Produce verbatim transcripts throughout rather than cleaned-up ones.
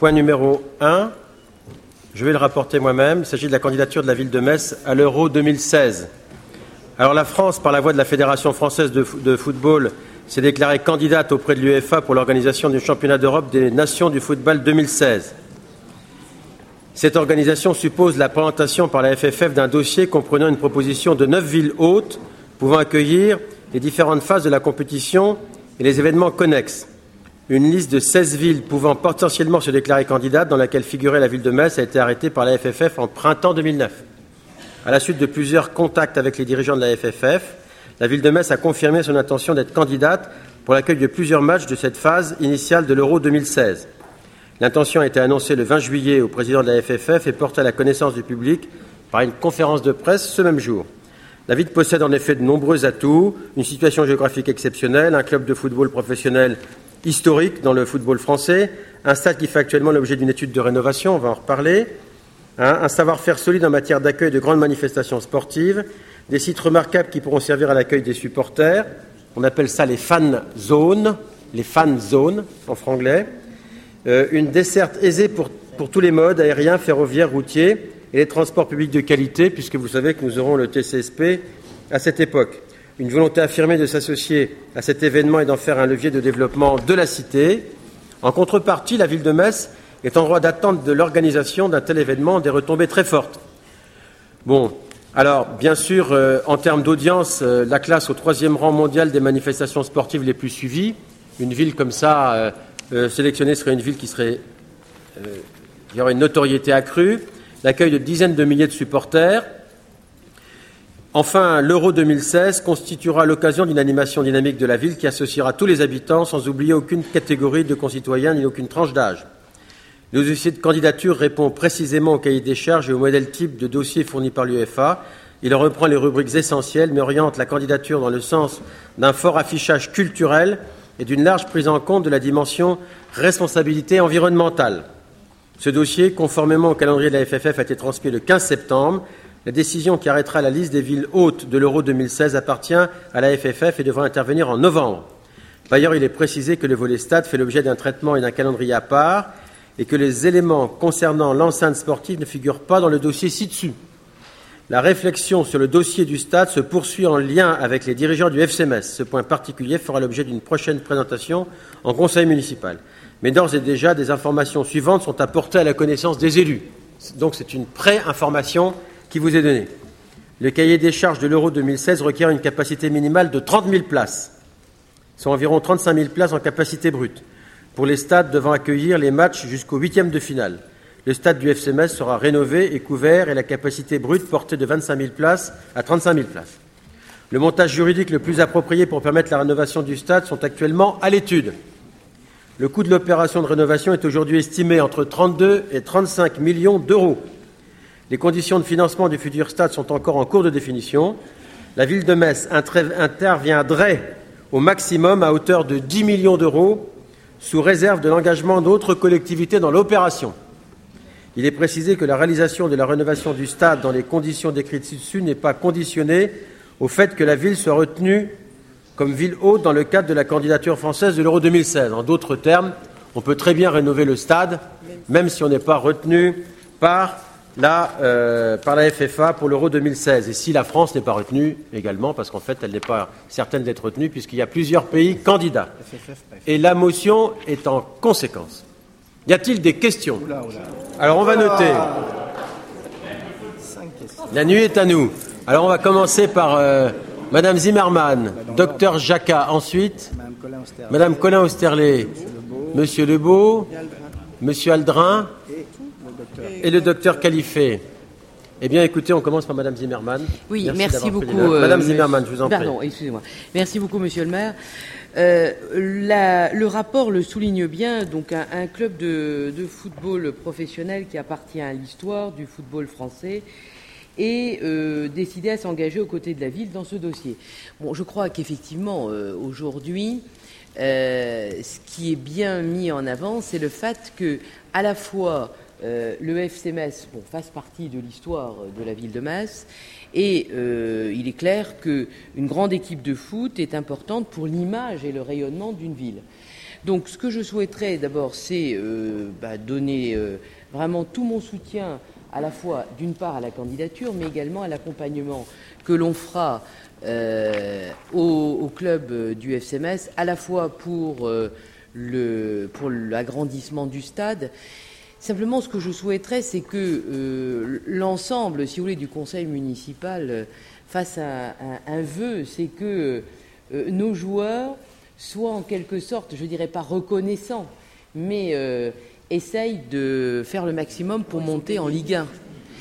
point numéro un, je vais le rapporter moi-même. Il s'agit de la candidature de la ville de Metz à l'Euro deux mille seize. Alors la France, par la voie de la Fédération française de, de football, s'est déclarée candidate auprès de l'UEFA pour l'organisation du championnat d'Europe des nations du football deux mille seize. Cette organisation suppose la présentation par la F F F d'un dossier comprenant une proposition de neuf villes hôtes pouvant accueillir les différentes phases de la compétition et les événements connexes. Une liste de seize villes pouvant potentiellement se déclarer candidate, dans laquelle figurait la ville de Metz, a été arrêtée par la F F F en printemps deux mille neuf. À la suite de plusieurs contacts avec les dirigeants de la F F F, la ville de Metz a confirmé son intention d'être candidate pour l'accueil de plusieurs matchs de cette phase initiale de l'Euro deux mille seize. L'intention a été annoncée le vingt juillet au président de la F F F et portée à la connaissance du public par une conférence de presse ce même jour. La ville possède en effet de nombreux atouts, une situation géographique exceptionnelle, un club de football professionnel historique dans le football français, un stade qui fait actuellement l'objet d'une étude de rénovation, on va en reparler, hein, un savoir-faire solide en matière d'accueil de grandes manifestations sportives, des sites remarquables qui pourront servir à l'accueil des supporters, on appelle ça les fan zones, les fan zones en franglais, euh, une desserte aisée pour, pour tous les modes, aériens, ferroviaires, routiers, et les transports publics de qualité, puisque vous savez que nous aurons le T C S P à cette époque. Une volonté affirmée de s'associer à cet événement et d'en faire un levier de développement de la cité. En contrepartie, la ville de Metz est en droit d'attendre de l'organisation d'un tel événement des retombées très fortes. Bon, alors, bien sûr, euh, en termes d'audience, euh, la classe au troisième rang mondial des manifestations sportives les plus suivies. Une ville comme ça, euh, euh, sélectionnée, serait une ville qui serait... Euh, il y aurait une notoriété accrue. L'accueil de dizaines de milliers de supporters. Enfin, l'Euro deux mille seize constituera l'occasion d'une animation dynamique de la ville qui associera tous les habitants sans oublier aucune catégorie de concitoyens ni aucune tranche d'âge. Le dossier de candidature répond précisément au cahier des charges et au modèle type de dossier fourni par l'UEFA. Il reprend les rubriques essentielles mais oriente la candidature dans le sens d'un fort affichage culturel et d'une large prise en compte de la dimension responsabilité environnementale. Ce dossier, conformément au calendrier de la F F F, a été transmis le quinze septembre. La décision qui arrêtera la liste des villes hôtes de l'Euro deux mille seize appartient à la F F F et devra intervenir en novembre. Par ailleurs, il est précisé que le volet stade fait l'objet d'un traitement et d'un calendrier à part et que les éléments concernant l'enceinte sportive ne figurent pas dans le dossier ci-dessus. La réflexion sur le dossier du stade se poursuit en lien avec les dirigeants du F C Metz. Ce point particulier fera l'objet d'une prochaine présentation en conseil municipal. Mais d'ores et déjà, des informations suivantes sont apportées à la connaissance des élus. Donc c'est une pré-information qui vous est donnée. Le cahier des charges de l'Euro deux mille seize requiert une capacité minimale de trente mille places. Ce sont environ trente-cinq mille places en capacité brute, pour les stades devant accueillir les matchs jusqu'au huitième de finale. Le stade du F C Metz sera rénové et couvert et la capacité brute portée de vingt-cinq mille places à trente-cinq mille places. Le montage juridique le plus approprié pour permettre la rénovation du stade sont actuellement à l'étude. Le coût de l'opération de rénovation est aujourd'hui estimé entre trente-deux et trente-cinq millions d'euros. Les conditions de financement du futur stade sont encore en cours de définition. La ville de Metz interviendrait au maximum à hauteur de dix millions d'euros, sous réserve de l'engagement d'autres collectivités dans l'opération. Il est précisé que la réalisation de la rénovation du stade dans les conditions décrites ci-dessus n'est pas conditionnée au fait que la ville soit retenue comme ville hôte dans le cadre de la candidature française de l'Euro deux mille seize. En d'autres termes, on peut très bien rénover le stade, même si on n'est pas retenu par la, euh, par la F F A pour l'Euro deux mille seize. Et si la France n'est pas retenue également, parce qu'en fait, elle n'est pas certaine d'être retenue, puisqu'il y a plusieurs pays candidats. Et la motion est en conséquence. Y a-t-il des questions ? Alors, on va noter. La nuit est à nous. Alors, on va commencer par euh, Madame Zimmermann, Docteur Jacquat, ensuite Madame Colin-Austerlet, Monsieur Lebeau, Monsieur Aldrin et le Docteur Califé. Eh bien, écoutez, on commence par Madame Zimmermann. Oui, merci, merci beaucoup. Euh, Madame Zimmermann, je vous en prie. Pardon, excusez-moi. Merci beaucoup, Monsieur le maire. Euh, la, le rapport le souligne bien, donc un, un club de, de football professionnel qui appartient à l'histoire du football français et euh, décidé à s'engager aux côtés de la ville dans ce dossier. Bon, je crois qu'effectivement, euh, aujourd'hui, euh, ce qui est bien mis en avant, c'est le fait que, à la fois, euh, le F C Metz bon, fasse partie de l'histoire de la ville de Metz. Et euh, il est clair qu'une grande équipe de foot est importante pour l'image et le rayonnement d'une ville. Donc ce que je souhaiterais d'abord, c'est euh, bah, donner euh, vraiment tout mon soutien à la fois d'une part à la candidature, mais également à l'accompagnement que l'on fera euh, au, au club euh, du F C Metz, à la fois pour, euh, le, pour l'agrandissement du stade. Simplement, ce que je souhaiterais, c'est que euh, l'ensemble, si vous voulez, du conseil municipal euh, fasse un, un, un vœu, c'est que euh, nos joueurs soient en quelque sorte, je dirais pas reconnaissants, mais euh, essayent de faire le maximum pour monter en Ligue un.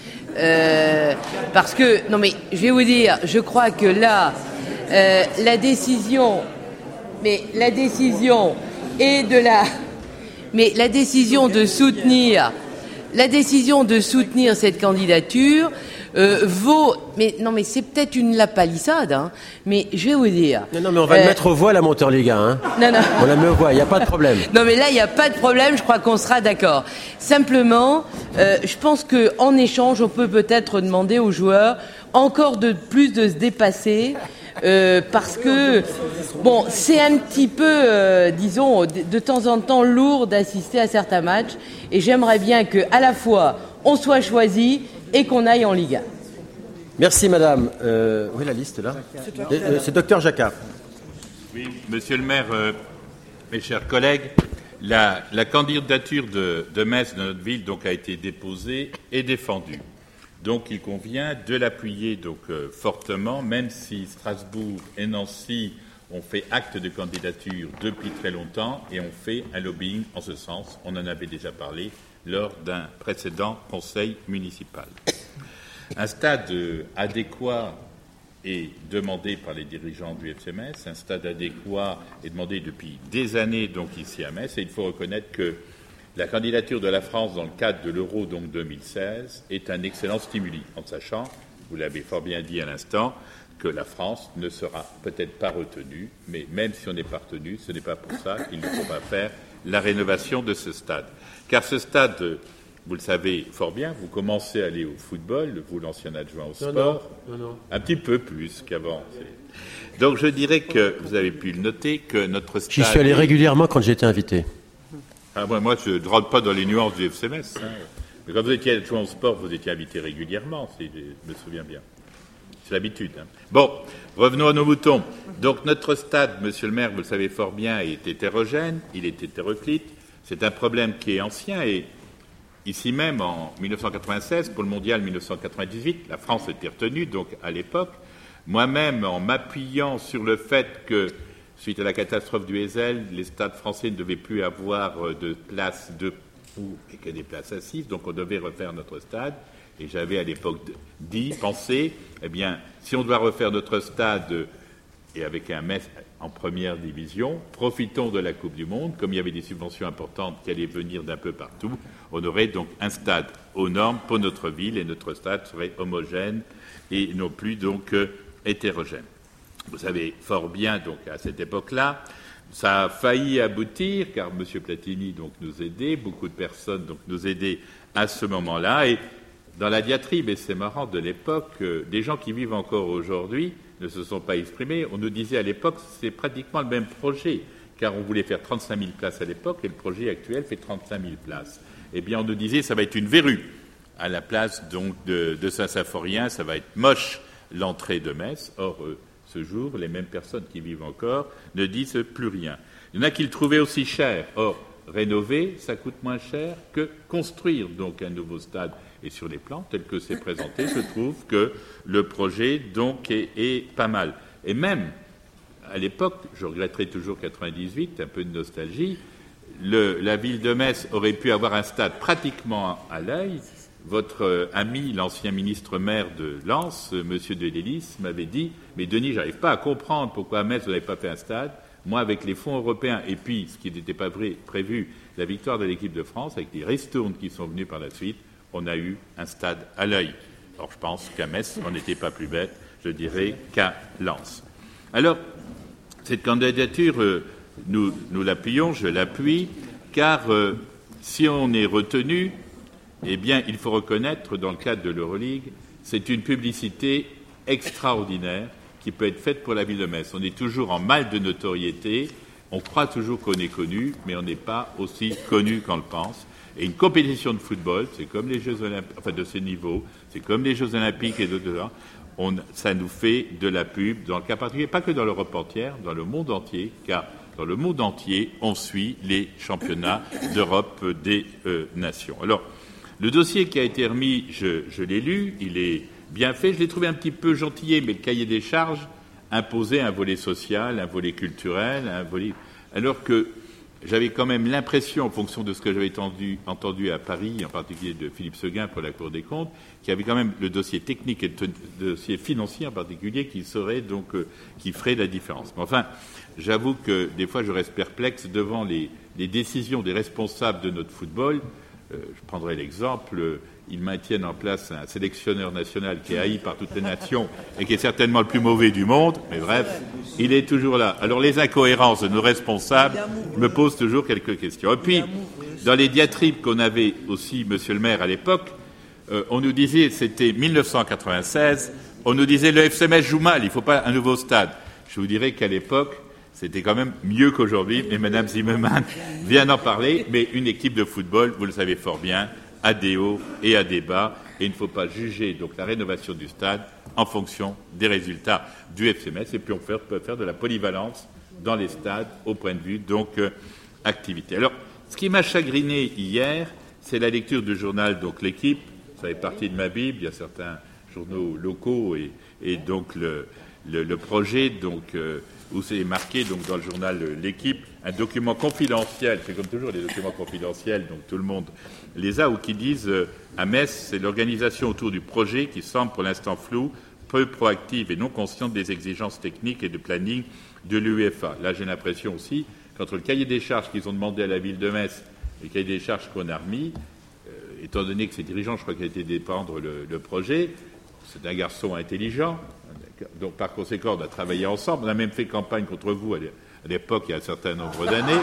Euh, parce que, non mais, je vais vous dire, je crois que là, euh, la décision, mais la décision est de la... Mais la décision de soutenir, la décision de soutenir cette candidature euh, vaut. Mais non, mais c'est peut-être une lapalissade, hein. Mais je vais vous dire. Non, non, mais on va euh, le mettre aux voix la montée en Ligue un. Hein. Non, non. On la met aux voix. Il n'y a pas de problème. Non, mais là, il n'y a pas de problème. Je crois qu'on sera d'accord. Simplement, euh, je pense que en échange, on peut peut-être demander aux joueurs encore de plus de se dépasser. Euh, parce que, bon, c'est un petit peu, euh, disons, de, de temps en temps lourd d'assister à certains matchs. Et j'aimerais bien qu'à la fois, on soit choisi et qu'on aille en Ligue un. Merci, madame. Euh, où est la liste, là ? euh, C'est docteur Jacquard. Oui, monsieur le maire, euh, mes chers collègues, la, la candidature de, de Metz, de notre ville, donc, a été déposée et défendue. Donc, il convient de l'appuyer donc euh, fortement, même si Strasbourg et Nancy ont fait acte de candidature depuis très longtemps et ont fait un lobbying en ce sens. On en avait déjà parlé lors d'un précédent conseil municipal. Un stade euh, adéquat est demandé par les dirigeants du F C Metz. Un stade adéquat est demandé depuis des années donc ici à Metz. Et il faut reconnaître que la candidature de la France dans le cadre de l'Euro donc deux mille seize est un excellent stimuli, en sachant, vous l'avez fort bien dit à l'instant, que la France ne sera peut-être pas retenue, mais même si on n'est pas retenu, ce n'est pas pour ça qu'il ne faut pas faire la rénovation de ce stade. Car ce stade, vous le savez fort bien, vous commencez à aller au football, vous l'ancien adjoint au sport, non, non, non. un petit peu plus qu'avant. Donc je dirais que, vous avez pu le noter, que notre stade... J'y suis allé régulièrement quand j'étais invité. Ah, moi, moi, je ne rentre pas dans les nuances du F C Metz. Hein. Mais quand vous étiez adjoint au sport, vous étiez invité régulièrement, si je me souviens bien. C'est l'habitude. Hein. Bon, revenons à nos moutons. Donc, notre stade, monsieur le maire, vous le savez fort bien, est hétérogène, il est hétéroclite. C'est un problème qui est ancien et ici même, en mille neuf cent quatre-vingt-seize, pour le mondial mille neuf cent quatre-vingt-dix-huit, la France était retenue, donc à l'époque. Moi-même, en m'appuyant sur le fait que suite à la catastrophe du Heysel, les stades français ne devaient plus avoir de places debout et que des places assises, donc on devait refaire notre stade. Et j'avais à l'époque dit, pensé, eh bien, si on doit refaire notre stade et avec un Metz en première division, profitons de la Coupe du Monde, comme il y avait des subventions importantes qui allaient venir d'un peu partout, on aurait donc un stade aux normes pour notre ville et notre stade serait homogène et non plus donc euh, hétérogène. Vous savez fort bien, donc, à cette époque-là, ça a failli aboutir, car M. Platini donc, nous aidait, beaucoup de personnes donc, nous aidaient à ce moment-là. Et dans la diatribe, et c'est marrant, de l'époque, euh, des gens qui vivent encore aujourd'hui ne se sont pas exprimés. On nous disait à l'époque que c'est pratiquement le même projet, car on voulait faire trente-cinq mille places à l'époque, et le projet actuel fait trente-cinq mille places. Eh bien, on nous disait que ça va être une verrue à la place donc, de, de Saint-Symphorien, ça va être moche l'entrée de Metz. Or, euh, ce jour, les mêmes personnes qui vivent encore ne disent plus rien. Il y en a qui le trouvaient aussi cher. Or, rénover, ça coûte moins cher que construire donc un nouveau stade. Et sur les plans tels que c'est présenté, je trouve que le projet donc est, est pas mal. Et même, à l'époque, je regretterai toujours quatre-vingt-dix-huit, un peu de nostalgie, le, la ville de Metz aurait pu avoir un stade pratiquement à l'œil. Votre euh, ami, l'ancien ministre maire de Lens, euh, M. Delélis, m'avait dit « Mais Denis, j'arrive pas à comprendre pourquoi à Metz, vous n'avez pas fait un stade. Moi, avec les fonds européens, et puis, ce qui n'était pas vrai, prévu, la victoire de l'équipe de France, avec les ristournes qui sont venus par la suite, on a eu un stade à l'œil. Or, je pense qu'à Metz, on n'était pas plus bête, je dirais, qu'à Lens. Alors, cette candidature, euh, nous, nous l'appuyons, je l'appuie, car euh, si on est retenu, eh bien, il faut reconnaître, dans le cadre de l'Euroleague, c'est une publicité extraordinaire qui peut être faite pour la ville de Metz. On est toujours en mal de notoriété On croit toujours qu'on est connu, mais on n'est pas aussi connu qu'on le pense. Et une compétition de football, c'est comme les Jeux Olympiques, enfin de ce niveau, c'est comme les Jeux Olympiques et d'autres, on, ça nous fait de la pub, dans le cas particulier, pas que dans l'Europe entière, dans le monde entier, car dans le monde entier, on suit les championnats d'Europe des euh, nations. Alors, le dossier qui a été remis, je, je l'ai lu, il est bien fait, je l'ai trouvé un petit peu gentillé, mais le cahier des charges imposait un volet social, un volet culturel, un volet... alors que j'avais quand même l'impression, en fonction de ce que j'avais entendu, entendu à Paris, en particulier de Philippe Seguin pour la Cour des comptes, qu'il y avait quand même le dossier technique et le dossier financier en particulier qui serait donc euh, qui ferait la différence. Mais enfin, j'avoue que des fois je reste perplexe devant les, les décisions des responsables de notre football. Euh, je prendrai l'exemple, euh, ils maintiennent en place un sélectionneur national qui est haï par toutes les nations et qui est certainement le plus mauvais du monde, mais bref, il est toujours là. Alors les incohérences de nos responsables me posent toujours quelques questions. Et puis, dans les diatribes qu'on avait aussi, monsieur le maire, à l'époque, euh, on nous disait, c'était mille neuf cent quatre-vingt-seize, on nous disait le F C M S joue mal, il ne faut pas un nouveau stade. Je vous dirais qu'à l'époque, c'était quand même mieux qu'aujourd'hui, mais Mme Zimmermann vient d'en parler, mais une équipe de football, vous le savez fort bien, à des hauts et à des bas, et il ne faut pas juger donc la rénovation du stade en fonction des résultats du F C M S, et puis on peut faire de la polyvalence dans les stades au point de vue donc euh, activité. Alors, ce qui m'a chagriné hier, c'est la lecture du journal donc l'Équipe. Ça fait partie de ma Bible. Il y a certains journaux locaux et, et donc le, le, le projet donc euh, où c'est marqué donc dans le journal l'Équipe un document confidentiel. C'est comme toujours les documents confidentiels, donc tout le monde les a, ou qui disent euh, à Metz, c'est l'organisation autour du projet qui semble pour l'instant floue, peu proactive et non consciente des exigences techniques et de planning de l'UEFA. Là, j'ai l'impression aussi qu'entre le cahier des charges qu'ils ont demandé à la ville de Metz et le cahier des charges qu'on a remis, euh, étant donné que ces dirigeants, je crois qu'il a été dépendre le, le projet, c'est un garçon intelligent, donc par conséquent, on a travaillé ensemble, on a même fait campagne contre vous à l'époque, il y a un certain nombre d'années,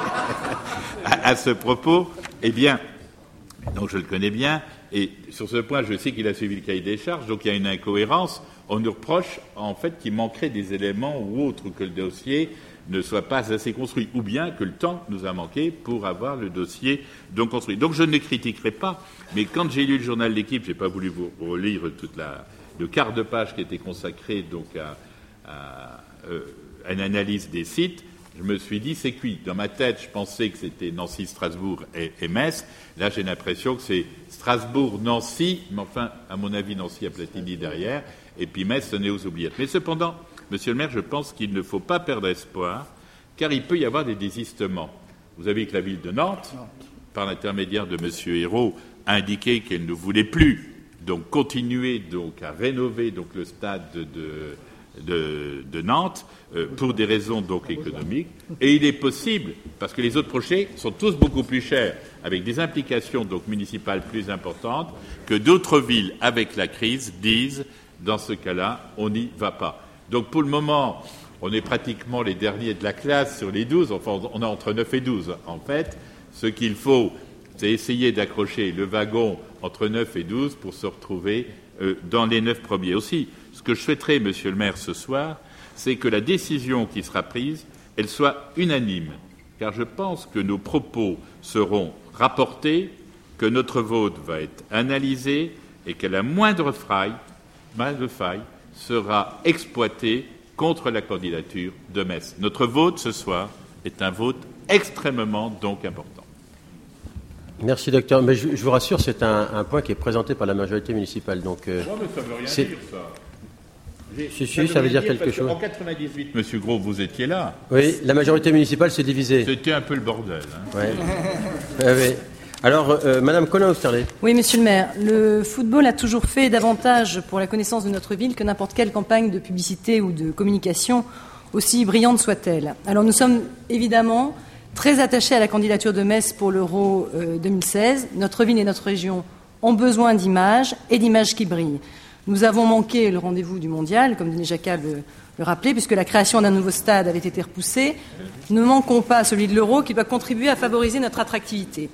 à, à ce propos. Eh bien, donc je le connais bien, et sur ce point, je sais qu'il a suivi le cahier des charges, donc il y a une incohérence. On nous reproche, en fait, qu'il manquerait des éléments ou autres, que le dossier ne soit pas assez construit, ou bien que le temps nous a manqué pour avoir le dossier donc construit. Donc je ne les critiquerai pas, mais quand j'ai lu le journal L'Équipe, je n'ai pas voulu vous relire toute la, le quart de page qui était consacré donc à, à, euh, à une analyse des sites. Je me suis dit, c'est cuit. Dans ma tête, je pensais que c'était Nancy, Strasbourg et, et Metz. Là, j'ai l'impression que c'est Strasbourg, Nancy, mais enfin, à mon avis, Nancy a Platini derrière, et puis Metz, ce n'est aux oubliettes. Mais cependant, monsieur le maire, je pense qu'il ne faut pas perdre espoir, car il peut y avoir des désistements. Vous avez que la ville de Nantes, par l'intermédiaire de monsieur Hérault, a indiqué qu'elle ne voulait plus donc continuer donc à rénover donc le stade de, de, de Nantes euh, pour des raisons donc économiques. Et il est possible, parce que les autres projets sont tous beaucoup plus chers, avec des implications donc municipales plus importantes, que d'autres villes avec la crise disent dans ce cas-là, on n'y va pas. Donc pour le moment, on est pratiquement les derniers de la classe sur les douze, enfin on a entre neuf et douze en fait. Ce qu'il faut, c'est essayer d'accrocher le wagon entre neuf et douze pour se retrouver euh, dans les neuf premiers. Aussi, ce que je souhaiterais, monsieur le maire, ce soir, c'est que la décision qui sera prise, elle soit unanime, car je pense que nos propos seront rapportés, que notre vote va être analysé et que la moindre faille, moindre faille sera exploitée contre la candidature de Metz. Notre vote ce soir est un vote extrêmement donc important. Merci, docteur. Mais je, je vous rassure, c'est un, un point qui est présenté par la majorité municipale. Donc, euh, ouais, mais ça veut rien c'est... dire, ça. Si, si, ça veut dire quelque chose. En quatre-vingt-dix-huit, monsieur Gros, vous étiez là. Oui, la majorité municipale s'est divisée. C'était un peu le bordel. Hein. Ouais. ouais, ouais. Alors, euh, madame Collin-Austerlé. Oui, monsieur le maire. Le football a toujours fait davantage pour la connaissance de notre ville que n'importe quelle campagne de publicité ou de communication, aussi brillante soit-elle. Alors, nous sommes évidemment très attachés à la candidature de Metz pour l'Euro euh, deux mille seize. Notre ville et notre région ont besoin d'images et d'images qui brillent. Nous avons manqué le rendez-vous du mondial, comme Denis Jacquat le, le rappelait, puisque la création d'un nouveau stade avait été repoussée. Ne manquons pas à celui de l'Euro qui doit contribuer à favoriser notre attractivité.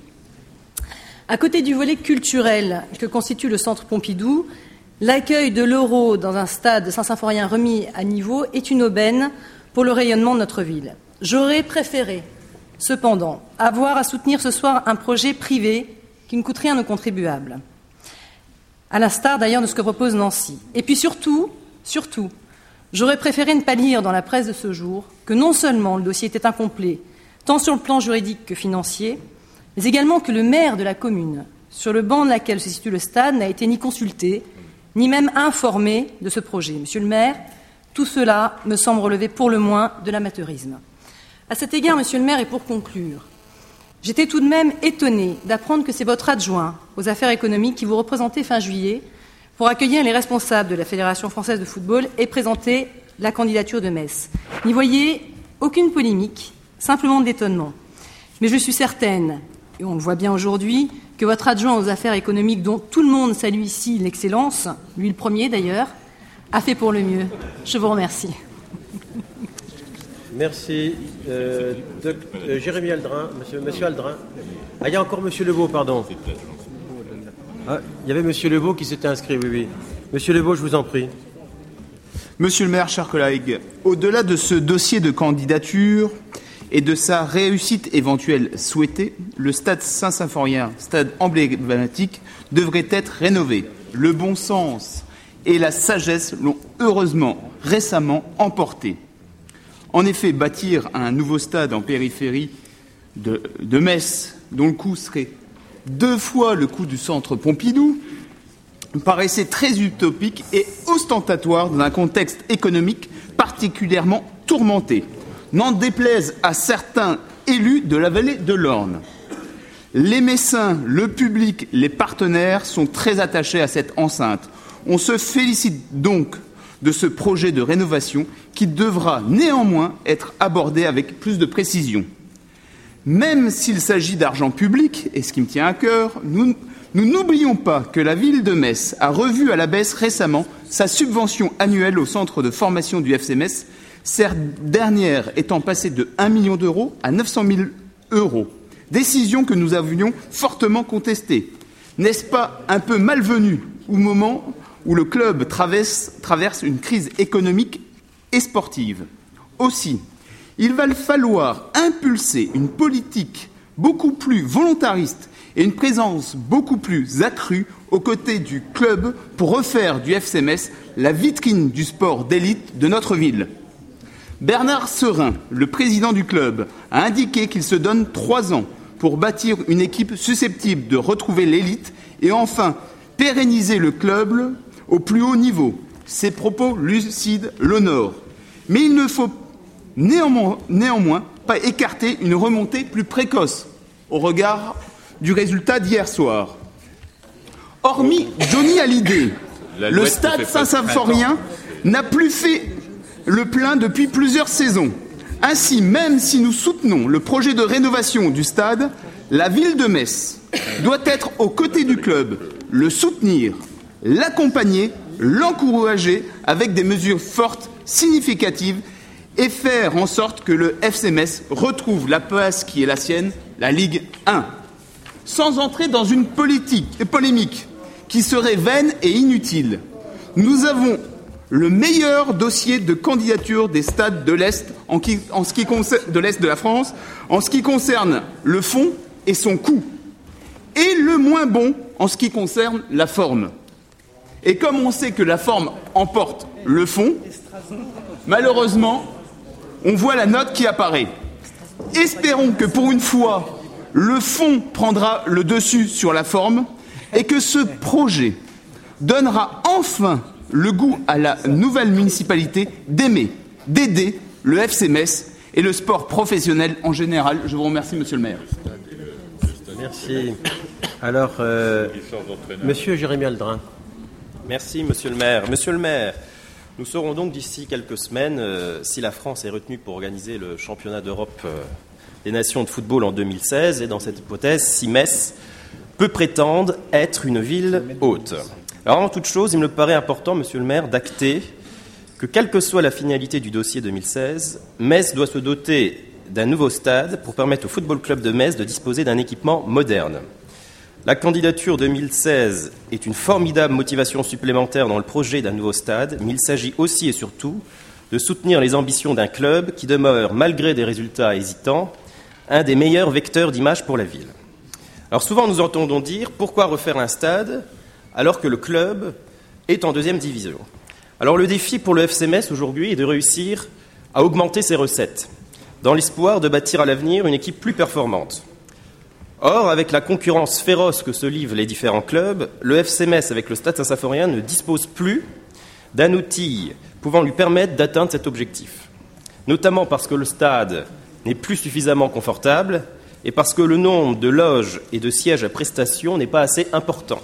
À côté du volet culturel que constitue le centre Pompidou, l'accueil de l'Euro dans un stade Saint-Symphorien remis à niveau est une aubaine pour le rayonnement de notre ville. J'aurais préféré, cependant, avoir à soutenir ce soir un projet privé qui ne coûte rien aux contribuables, à l'instar d'ailleurs de ce que propose Nancy. Et puis surtout, surtout, j'aurais préféré ne pas lire dans la presse de ce jour que non seulement le dossier était incomplet, tant sur le plan juridique que financier, mais également que le maire de la commune, sur le banc de laquelle se situe le stade, n'a été ni consulté, ni même informé de ce projet. Monsieur le maire, tout cela me semble relever pour le moins de l'amateurisme. À cet égard, monsieur le maire, et pour conclure, j'étais tout de même étonnée d'apprendre que c'est votre adjoint aux affaires économiques qui vous représentait fin juillet pour accueillir les responsables de la Fédération française de football et présenter la candidature de Metz. N'y voyez aucune polémique, simplement de l'étonnement. Mais je suis certaine, et on le voit bien aujourd'hui, que votre adjoint aux affaires économiques, dont tout le monde salue ici l'excellence, lui le premier d'ailleurs, a fait pour le mieux. Je vous remercie. Merci. Euh, de, euh, Jérémy Aldrin, monsieur, monsieur Aldrin. Ah, il y a encore monsieur Lebeau, pardon. Ah, il y avait monsieur Lebeau qui s'était inscrit, oui, oui. Monsieur Lebeau, je vous en prie. Monsieur le maire, chers collègues, au-delà de ce dossier de candidature et de sa réussite éventuelle souhaitée, le stade Saint-Symphorien, stade emblématique, devrait être rénové. Le bon sens et la sagesse l'ont heureusement récemment emporté. En effet, bâtir un nouveau stade en périphérie de, de Metz, dont le coût serait deux fois le coût du centre Pompidou, paraissait très utopique et ostentatoire dans un contexte économique particulièrement tourmenté. N'en déplaise à certains élus de la vallée de l'Orne. Les Messins, le public, les partenaires sont très attachés à cette enceinte. On se félicite donc de ce projet de rénovation qui devra néanmoins être abordé avec plus de précision. Même s'il s'agit d'argent public, et ce qui me tient à cœur, nous, nous n'oublions pas que la ville de Metz a revu à la baisse récemment sa subvention annuelle au centre de formation du F C Metz, cette dernière étant passée de un million d'euros à neuf cent mille euros. Décision que nous avions fortement contestée. N'est-ce pas un peu malvenu au moment où le club traverse, traverse une crise économique et sportive? Aussi, il va falloir impulser une politique beaucoup plus volontariste et une présence beaucoup plus accrue aux côtés du club pour refaire du F C Metz la vitrine du sport d'élite de notre ville. Bernard Serin, le président du club, a indiqué qu'il se donne trois ans pour bâtir une équipe susceptible de retrouver l'élite et enfin pérenniser le club au plus haut niveau. Ces propos lucides l'honorent. Mais il ne faut néanmoins, néanmoins pas écarter une remontée plus précoce au regard du résultat d'hier soir. Hormis Johnny Hallyday, le stade Saint-Symphorien n'a plus fait le plein depuis plusieurs saisons. Ainsi, même si nous soutenons le projet de rénovation du stade, la ville de Metz doit être aux côtés du club, le soutenir, l'accompagner, l'encourager avec des mesures fortes, significatives et faire en sorte que le F C Metz retrouve la place qui est la sienne, la Ligue un. Sans entrer dans une politique, polémique qui serait vaine et inutile, nous avons le meilleur dossier de candidature des stades de l'Est en, qui, en ce qui concerne, de l'Est de la France en ce qui concerne le fond et son coût, et le moins bon en ce qui concerne la forme. Et comme on sait que la forme emporte le fond, malheureusement, on voit la note qui apparaît. Espérons que pour une fois, le fond prendra le dessus sur la forme et que ce projet donnera enfin le goût à la nouvelle municipalité d'aimer, d'aider le F C Metz et le sport professionnel en général. Je vous remercie, monsieur le maire. Merci. Alors, euh, monsieur Jérémy Aldrin. Merci, monsieur le maire. Monsieur le maire, nous saurons donc d'ici quelques semaines euh, si la France est retenue pour organiser le championnat d'Europe euh, des nations de football en deux mille seize, et dans cette hypothèse, si Metz peut prétendre être une ville haute. Alors, avant toute chose, il me paraît important, monsieur le maire, d'acter que, quelle que soit la finalité du dossier deux mille seize, Metz doit se doter d'un nouveau stade pour permettre au Football Club de Metz de disposer d'un équipement moderne. La candidature deux mille seize est une formidable motivation supplémentaire dans le projet d'un nouveau stade, mais il s'agit aussi et surtout de soutenir les ambitions d'un club qui demeure, malgré des résultats hésitants, un des meilleurs vecteurs d'image pour la ville. Alors souvent nous entendons dire « Pourquoi refaire un stade alors que le club est en deuxième division ?» Alors le défi pour le F C Metz aujourd'hui est de réussir à augmenter ses recettes, dans l'espoir de bâtir à l'avenir une équipe plus performante. Or, avec la concurrence féroce que se livrent les différents clubs, le F C Metz, avec le Stade Saint-Symphorien, ne dispose plus d'un outil pouvant lui permettre d'atteindre cet objectif. Notamment parce que le stade n'est plus suffisamment confortable et parce que le nombre de loges et de sièges à prestation n'est pas assez important.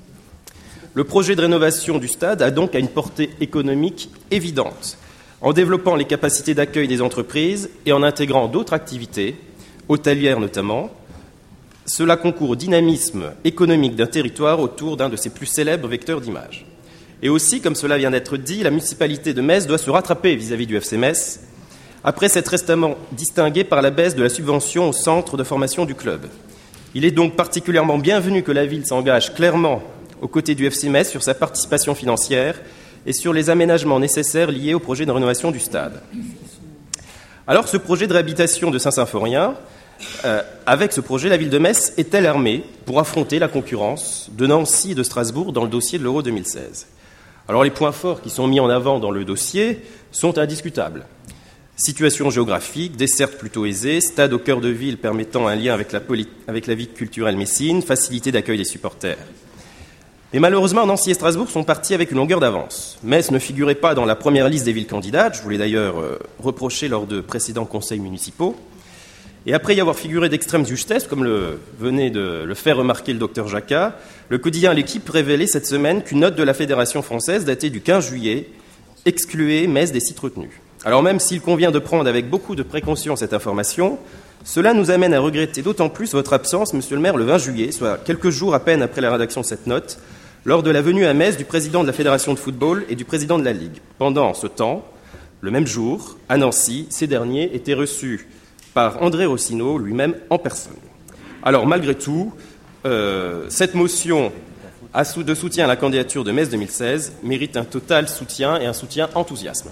Le projet de rénovation du stade a donc une portée économique évidente, en développant les capacités d'accueil des entreprises et en intégrant d'autres activités, hôtelières notamment. Cela concourt au dynamisme économique d'un territoire autour d'un de ses plus célèbres vecteurs d'image. Et aussi, comme cela vient d'être dit, la municipalité de Metz doit se rattraper vis-à-vis du F C Metz, après s'être récemment distinguée par la baisse de la subvention au centre de formation du club. Il est donc particulièrement bienvenu que la ville s'engage clairement aux côtés du F C Metz sur sa participation financière et sur les aménagements nécessaires liés au projet de rénovation du stade. Alors, ce projet de réhabilitation de Saint-Symphorien, euh, avec ce projet, la ville de Metz est-elle armée pour affronter la concurrence de Nancy et de Strasbourg dans le dossier de l'Euro deux mille seize ? Alors, les points forts qui sont mis en avant dans le dossier sont indiscutables. Situation géographique, desserte plutôt aisée, stade au cœur de ville permettant un lien avec la, poli- avec la vie culturelle messine, facilité d'accueil des supporters. Mais malheureusement, Nancy et Strasbourg sont partis avec une longueur d'avance. Metz ne figurait pas dans la première liste des villes candidates, je vous l'ai d'ailleurs euh, reproché lors de précédents conseils municipaux. Et après y avoir figuré d'extrême justesse, comme le venait de le faire remarquer le docteur Jacquat, le quotidien L'Équipe révélait cette semaine qu'une note de la Fédération française datée du quinze juillet excluait Metz des sites retenus. Alors même s'il convient de prendre avec beaucoup de précaution cette information, cela nous amène à regretter d'autant plus votre absence, monsieur le maire, le vingt juillet, soit quelques jours à peine après la rédaction de cette note, lors de la venue à Metz du président de la Fédération de football et du président de la Ligue. Pendant ce temps, le même jour, à Nancy, ces derniers étaient reçus par André Rossino, lui-même en personne. Alors, malgré tout, euh, cette motion de soutien à la candidature de Metz deux mille seize mérite un total soutien et un soutien enthousiasme.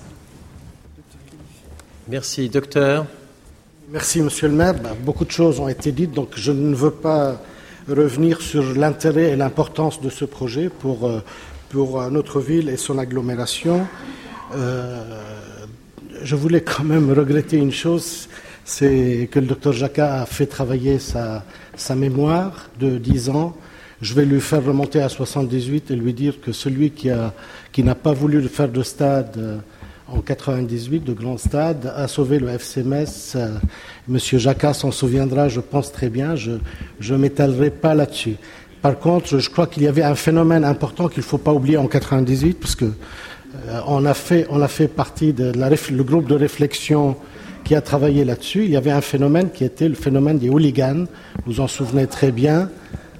Merci, docteur. Merci, monsieur le maire. Ben, beaucoup de choses ont été dites, donc je ne veux pas revenir sur l'intérêt et l'importance de ce projet pour, pour notre ville et son agglomération. Euh, je voulais quand même regretter une chose, c'est que le docteur Jacquat a fait travailler sa, sa mémoire de dix ans. Je vais lui faire remonter à soixante-dix-huit et lui dire que celui qui, a, qui n'a pas voulu faire de stade en quatre-vingt-dix-huit, de grand stade, a sauvé le F C Metz. Euh, Monsieur Jacquat s'en souviendra, je pense très bien, je ne m'étalerai pas là-dessus. Par contre, je crois qu'il y avait un phénomène important qu'il ne faut pas oublier en quatre-vingt-dix-huit, parce que euh, on a fait, on a fait partie de la, le groupe de réflexion qui a travaillé là-dessus. Il y avait un phénomène qui était le phénomène des hooligans, vous vous en souvenez très bien.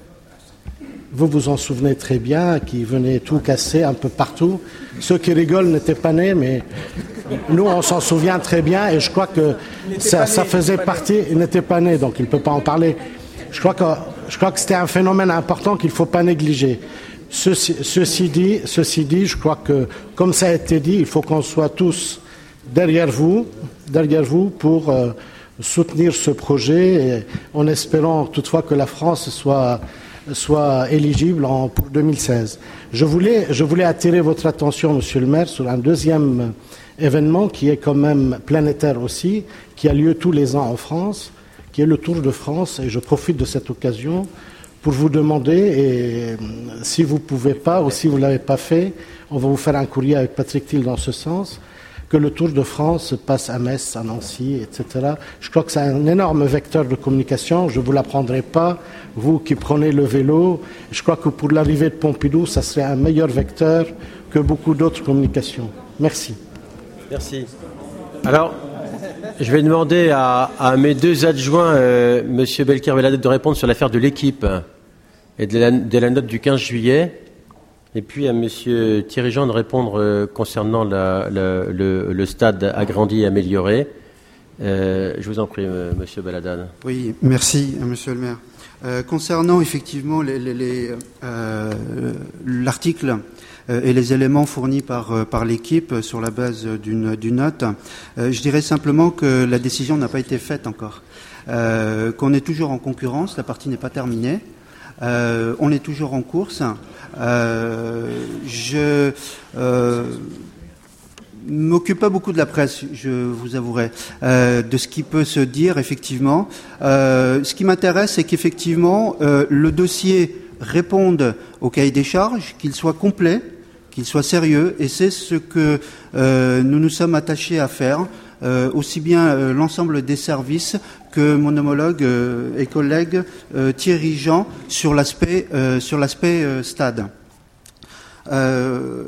Vous vous en souvenez très bien, qui venaient tout casser un peu partout. Ceux qui rigolent n'étaient pas nés, mais nous, on s'en souvient très bien, et je crois que ça, ça faisait partie... Il n'était pas né, donc il ne peut pas en parler. Je crois que, je crois que c'était un phénomène important qu'il ne faut pas négliger. Ceci, ceci, dit, ceci dit, je crois que, comme ça a été dit, il faut qu'on soit tous derrière vous, derrière vous pour euh, soutenir ce projet, et en espérant toutefois que la France soit... soit éligible en, pour deux mille seize. Je voulais, je voulais attirer votre attention, monsieur le maire, sur un deuxième événement qui est quand même planétaire aussi, qui a lieu tous les ans en France, qui est le Tour de France, et je profite de cette occasion pour vous demander, et si vous ne pouvez pas, ou si vous ne l'avez pas fait, on va vous faire un courrier avec Patrick Thiel dans ce sens, que le Tour de France passe à Metz, à Nancy, et cetera. Je crois que c'est un énorme vecteur de communication. Je ne vous l'apprendrai pas, vous qui prenez le vélo. Je crois que pour l'arrivée de Pompidou, ça serait un meilleur vecteur que beaucoup d'autres communications. Merci. Merci. Alors, je vais demander à, à mes deux adjoints, euh, M. Belker-Veladette, de répondre sur l'affaire de l'équipe et de la, de la note du quinze juillet. Et puis à M. Thierry Jean de répondre euh, concernant la, la, le, le stade agrandi et amélioré. Euh, je vous en prie, M. Baladane. Oui, merci, monsieur le maire. Euh, concernant effectivement les, les, les, euh, l'article euh, et les éléments fournis par, euh, par l'équipe sur la base d'une, d'une note, euh, je dirais simplement que la décision n'a pas été faite encore, euh, qu'on est toujours en concurrence, la partie n'est pas terminée, euh, on est toujours en course. Euh, je euh, m'occupe pas beaucoup de la presse, je vous avouerai, euh, de ce qui peut se dire effectivement. Euh, ce qui m'intéresse, c'est qu'effectivement euh, le dossier réponde au cahier des charges, qu'il soit complet, qu'il soit sérieux, et c'est ce que euh, nous nous sommes attachés à faire, euh, aussi bien euh, l'ensemble des services que mon homologue euh, et collègue euh, Thierry Jean sur l'aspect euh, sur l'aspect euh, stade. Euh,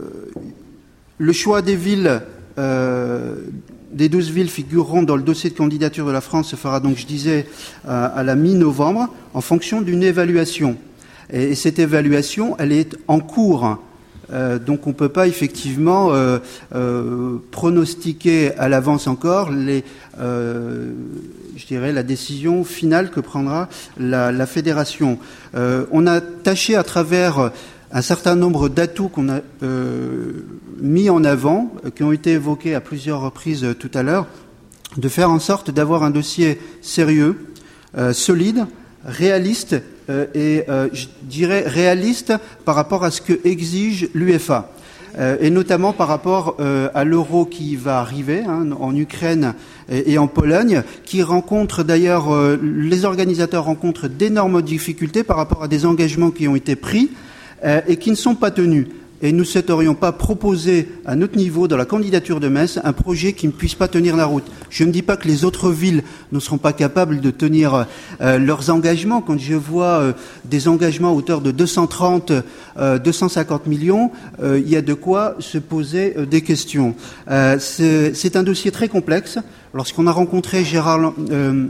Le choix des villes, euh, des douze villes figureront dans le dossier de candidature de la France se fera donc, je disais, à, à la mi-novembre, en fonction d'une évaluation. Et, et cette évaluation, elle est en cours. Euh, donc on ne peut pas effectivement euh, euh, pronostiquer à l'avance encore les, euh, je dirais, la décision finale que prendra la, la fédération. Euh, on a tâché à travers un certain nombre d'atouts qu'on a euh, mis en avant, qui ont été évoqués à plusieurs reprises euh, tout à l'heure, de faire en sorte d'avoir un dossier sérieux, euh, solide, réaliste euh, et, euh, je dirais, réaliste par rapport à ce que exige l'UEFA. Euh, et notamment par rapport euh, à l'euro qui va arriver hein, en Ukraine et, et en Pologne, qui rencontre d'ailleurs, euh, les organisateurs rencontrent d'énormes difficultés par rapport à des engagements qui ont été pris, Euh, et qui ne sont pas tenus. Et nous ne souhaiterions pas proposer à notre niveau, dans la candidature de Metz, un projet qui ne puisse pas tenir la route. Je ne dis pas que les autres villes ne seront pas capables de tenir euh, leurs engagements. Quand je vois euh, des engagements à hauteur de deux cent trente, euh, deux cent cinquante millions, euh, il y a de quoi se poser euh, des questions. Euh, c'est, c'est un dossier très complexe. Lorsqu'on a rencontré Gérard... Euh,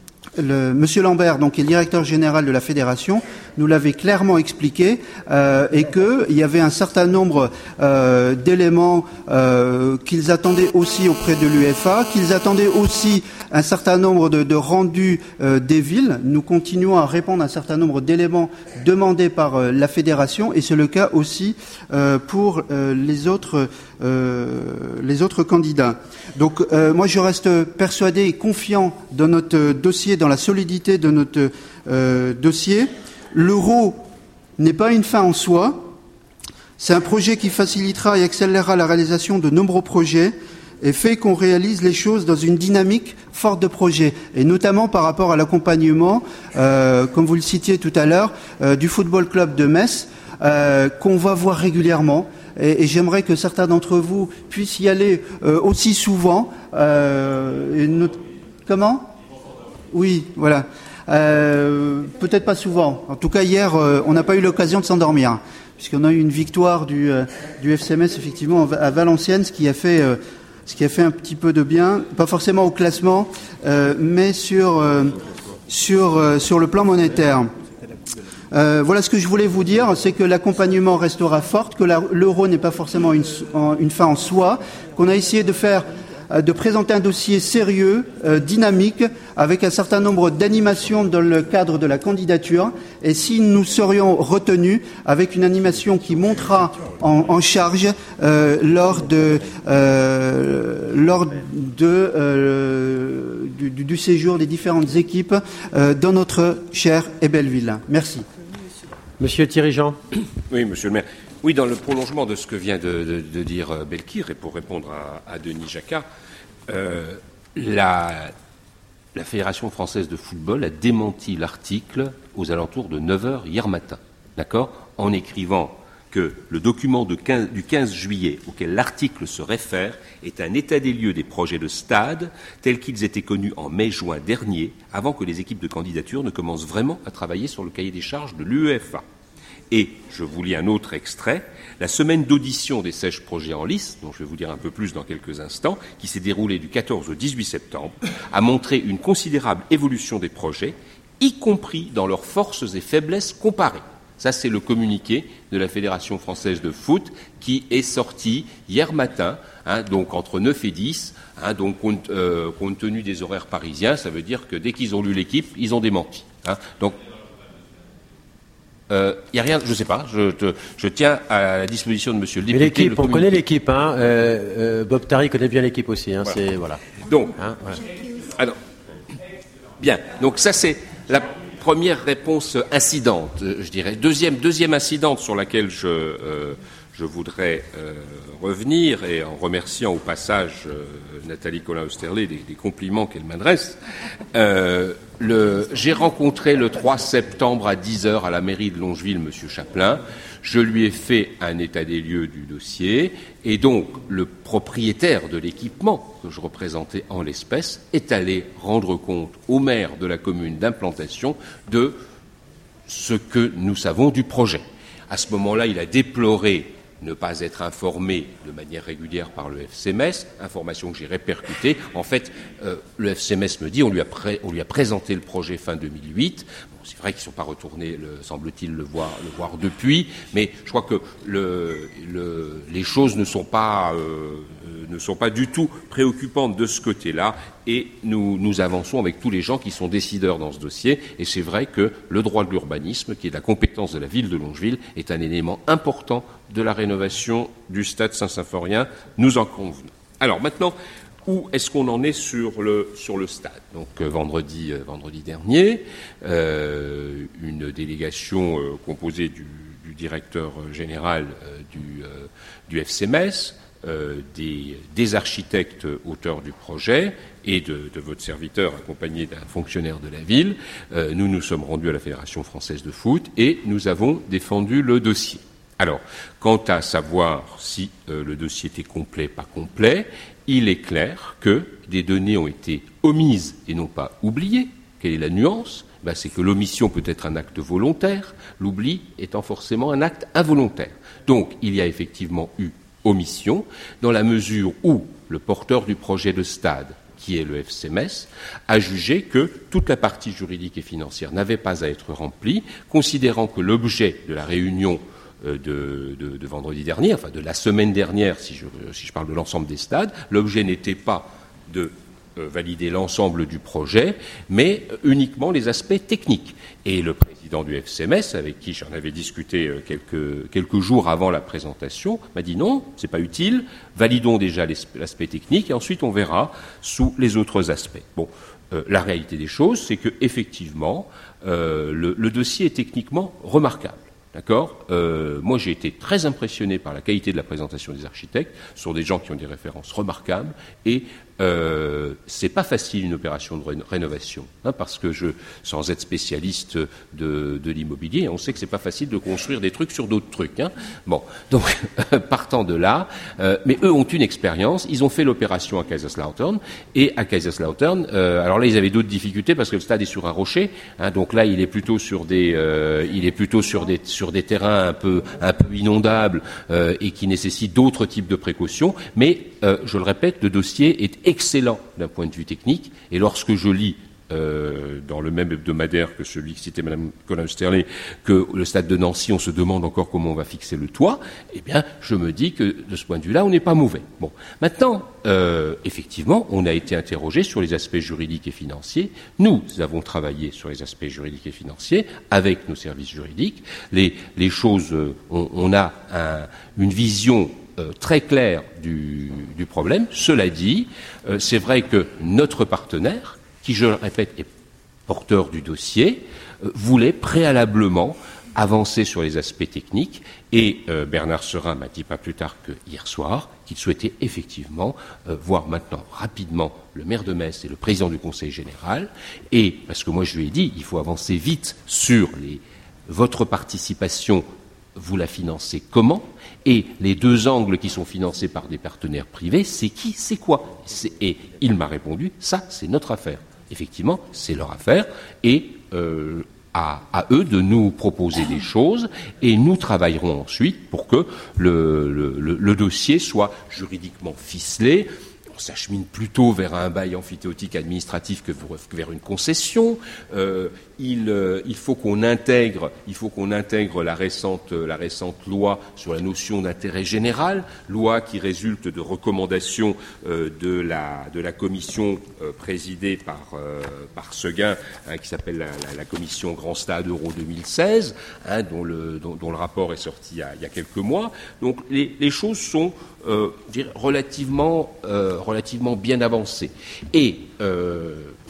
Le, Monsieur Lambert, donc, qui est le directeur général de la fédération, nous l'avait clairement expliqué euh, et qu'il y avait un certain nombre euh, d'éléments euh, qu'ils attendaient aussi auprès de l'UEFA, qu'ils attendaient aussi un certain nombre de, de rendus euh, des villes. Nous continuons à répondre à un certain nombre d'éléments demandés par euh, la fédération et c'est le cas aussi euh, pour euh, les autres euh, les autres candidats. Donc euh, moi je reste persuadé et confiant dans notre dossier, dans la solidité de notre euh, dossier. L'euro n'est pas une fin en soi. C'est un projet qui facilitera et accélérera la réalisation de nombreux projets et fait qu'on réalise les choses dans une dynamique forte de projet, et notamment par rapport à l'accompagnement, euh, comme vous le citiez tout à l'heure, euh, du Football Club de Metz, euh, qu'on va voir régulièrement. Et, et j'aimerais que certains d'entre vous puissent y aller euh, aussi souvent. Euh, et not- Comment ? Oui, voilà. Euh, peut-être pas souvent. En tout cas, hier, euh, on n'a pas eu l'occasion de s'endormir, puisqu'on a eu une victoire du, euh, du F C M S, effectivement, à Valenciennes, ce qui a fait, euh, ce qui a fait un petit peu de bien, pas forcément au classement, euh, mais sur, euh, sur, euh, sur le plan monétaire. Euh, voilà ce que je voulais vous dire, c'est que l'accompagnement restera fort, que la, l'euro n'est pas forcément une, une fin en soi, qu'on a essayé de faire de présenter un dossier sérieux, euh, dynamique, avec un certain nombre d'animations dans le cadre de la candidature. Et si nous serions retenus, avec une animation qui montera en, en charge euh, lors de euh, lors de euh, du, du séjour des différentes équipes euh, dans notre chère et belle ville. Merci. Monsieur Thierry Jean. Oui, monsieur le maire. Oui, dans le prolongement de ce que vient de, de, de dire Belkir, et pour répondre à, à Denis Jacquat, euh, la, la Fédération française de football a démenti l'article aux alentours de neuf heures hier matin, d'accord, en écrivant que le document de quinze, du quinze juillet auquel l'article se réfère est un état des lieux des projets de stade tels qu'ils étaient connus en mai-juin dernier, avant que les équipes de candidature ne commencent vraiment à travailler sur le cahier des charges de l'UEFA. Et, je vous lis un autre extrait, la semaine d'audition des seize projets en lice, dont je vais vous dire un peu plus dans quelques instants, qui s'est déroulée du quatorze au dix-huit septembre, a montré une considérable évolution des projets, y compris dans leurs forces et faiblesses comparées. Ça, c'est le communiqué de la Fédération française de foot qui est sorti hier matin, hein, donc entre neuf et dix, hein, donc compte, euh, compte tenu des horaires parisiens, ça veut dire que dès qu'ils ont lu l'équipe, ils ont démenti. Hein, donc, Il euh, n'y a rien, je ne sais pas, je, te, je tiens à la disposition de monsieur le député. Mais l'équipe, le on connaît l'équipe, hein, euh, euh, Bob Tari connaît bien l'équipe aussi, hein, voilà. C'est, voilà. Donc, hein, voilà. Alors, bien, donc ça c'est la première réponse incidente, je dirais. Deuxième, deuxième incidente sur laquelle je, euh, je voudrais euh, revenir, et en remerciant au passage euh, Nathalie Colin-Oesterlé des, des compliments qu'elle m'adresse, euh, le, j'ai rencontré le trois septembre à dix heures à la mairie de Longeville M. Chaplin. Je lui ai fait un état des lieux du dossier, et donc le propriétaire de l'équipement que je représentais en l'espèce est allé rendre compte au maire de la commune d'implantation de ce que nous savons du projet. À ce moment-là, il a déploré ne pas être informé de manière régulière par le F C M E S, information que j'ai répercutée. En fait, euh, le F C M E S me dit on lui a, pré- on lui a présenté le projet fin deux mille huit. Bon, c'est vrai qu'ils ne sont pas retournés, le, semble-t-il, le voir, le voir depuis, mais je crois que le, le, les choses ne sont pas, euh, ne sont pas du tout préoccupantes de ce côté-là, et nous, nous avançons avec tous les gens qui sont décideurs dans ce dossier, et c'est vrai que le droit de l'urbanisme, qui est la compétence de la ville de Longeville, est un élément important de la rénovation du stade Saint-Symphorien, nous en convenons. Alors maintenant, où est-ce qu'on en est sur le, sur le stade ? Donc euh, vendredi, euh, vendredi dernier, euh, une délégation euh, composée du, du directeur général euh, du, euh, du F C M E S, euh, des, des architectes auteurs du projet et de, de votre serviteur accompagné d'un fonctionnaire de la ville, euh, nous nous sommes rendus à la Fédération française de foot et nous avons défendu le dossier. Alors, quant à savoir si euh, le dossier était complet, pas complet, il est clair que des données ont été omises et non pas oubliées. Quelle est la nuance ? Ben, c'est que l'omission peut être un acte volontaire, l'oubli étant forcément un acte involontaire. Donc, il y a effectivement eu omission, dans la mesure où le porteur du projet de stade, qui est le F C M E S, a jugé que toute la partie juridique et financière n'avait pas à être remplie, considérant que l'objet de la réunion De, de, de vendredi dernier, enfin de la semaine dernière, si je, si je parle de l'ensemble des stades, l'objet n'était pas de euh, valider l'ensemble du projet, mais uniquement les aspects techniques. Et le président du F C M E S, avec qui j'en avais discuté euh, quelques, quelques jours avant la présentation, m'a dit non, c'est pas utile, validons déjà l'aspect technique et ensuite on verra sous les autres aspects. Bon, euh, la réalité des choses, c'est que effectivement, euh, le, le dossier est techniquement remarquable. D'accord ? euh, Moi, j'ai été très impressionné par la qualité de la présentation des architectes. Ce sont des gens qui ont des références remarquables. Et euh, c'est pas facile une opération de ré- rénovation, hein, parce que je, sans être spécialiste de, de l'immobilier, on sait que c'est pas facile de construire des trucs sur d'autres trucs. Hein. Bon, donc partant de là, euh, mais eux ont une expérience. Ils ont fait l'opération à Kaiserslautern et à Kaiserslautern. Euh, alors là, ils avaient d'autres difficultés parce que le stade est sur un rocher. Hein, donc là, il est plutôt sur des, euh, il est plutôt sur des sur des terrains un peu, un peu inondables euh, et qui nécessitent d'autres types de précautions. Mais, euh, je le répète, le dossier est excellent d'un point de vue technique. Et lorsque je lis euh, dans le même hebdomadaire que celui que citait Mme Colin-Oesterlé, que le stade de Nancy, on se demande encore comment on va fixer le toit, eh bien, je me dis que de ce point de vue-là, on n'est pas mauvais. Bon, maintenant, euh, effectivement, on a été interrogé sur les aspects juridiques et financiers. Nous avons travaillé sur les aspects juridiques et financiers avec nos services juridiques. Les, les choses, euh, on, on a un, une vision Euh, très clair du, du problème. Cela dit, euh, c'est vrai que notre partenaire, qui, je le répète, est porteur du dossier, euh, voulait préalablement avancer sur les aspects techniques, et euh, Bernard Serin m'a dit pas plus tard que hier soir qu'il souhaitait effectivement euh, voir maintenant rapidement le maire de Metz et le président du Conseil général, et parce que moi je lui ai dit, il faut avancer vite sur les, votre participation. Vous la financez comment ? Et les deux angles qui sont financés par des partenaires privés, c'est qui ? C'est quoi ? c'est, Et il m'a répondu, ça, c'est notre affaire. Effectivement, c'est leur affaire. Et euh, à, à eux de nous proposer des choses. Et nous travaillerons ensuite pour que le, le, le, le dossier soit juridiquement ficelé. On s'achemine plutôt vers un bail amphithéotique administratif que vers une concession. Euh, il, euh, il faut qu'on intègre, il faut qu'on intègre la récente, la récente loi sur la notion d'intérêt général, loi qui résulte de recommandations euh, de la de la commission euh, présidée par euh, par Seguin, hein, qui s'appelle la, la, la commission Grand Stade Euro deux mille seize, hein, dont le dont, dont le rapport est sorti il y a, il y a quelques mois. Donc les, les choses sont euh, je dirais, relativement euh, relativement bien avancées. Et euh,